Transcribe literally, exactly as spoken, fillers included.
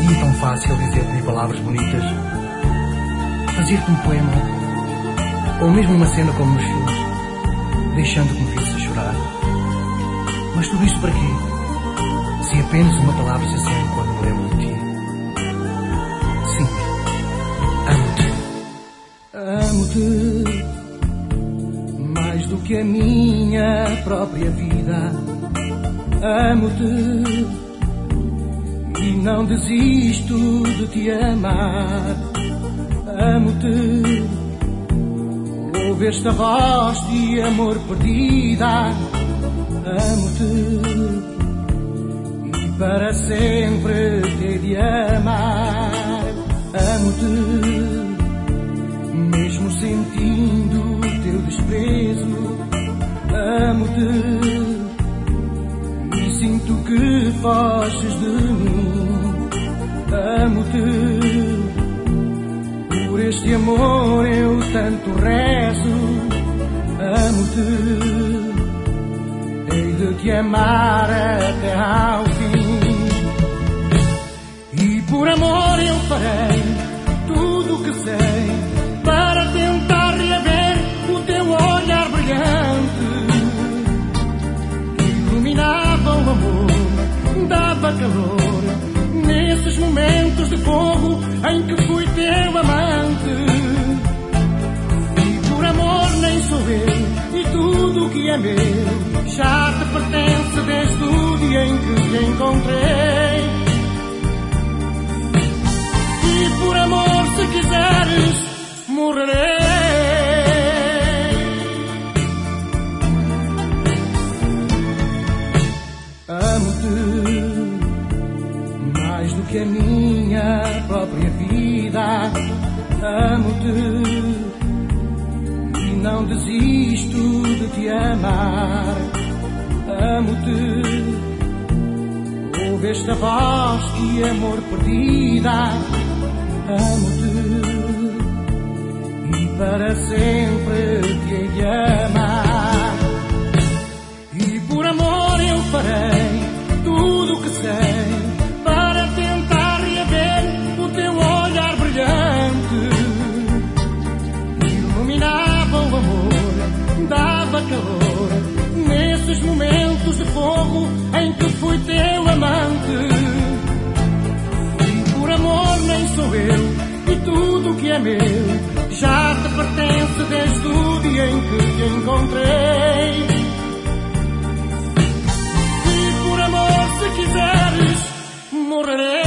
ti tão fácil dizer-te palavras bonitas, fazer-te um poema, ou mesmo uma cena como nos filmes, deixando que me visse a chorar. Mas tudo isto para quê? Se apenas uma palavra se acende quando me lembro de ti. Sim, amo-te. Amo-te mais do que a minha própria vida. Amo-te e não desisto de te amar. Amo-te, ouve esta voz de amor perdida. Amo-te e para sempre te de amar. Amo-te, mesmo sentindo teu desprezo. Amo-te e sinto que foges de mim. Amo-te, por este amor eu tanto rezo. Amo-te, hei de te amar até ao fim. E por amor eu farei tudo o que sei para tentar reaver o teu olhar brilhante. Iluminava o amor, dava calor nesses momentos de fogo em que fui teu amante. E por amor nem sou eu, e tudo o que é meu já te pertence desde o dia em que te encontrei. E por amor, se quiseres, morrerei. Amo-te mais do que a minha própria vida. Amo-te e não desisto de te amar. Amo-te, ouve esta voz de amor perdida. Amo-te e para sempre te hei de amar. E por amor eu farei tudo o que sei para tentar reaver o teu olhar brilhante. Iluminava o amor, dava calor nesses momentos de fogo em que fui teu amante. E por amor nem sou eu, e tudo o que é meu já te pertence desde o dia em que te encontrei. E por amor, se quiseres, morrerei.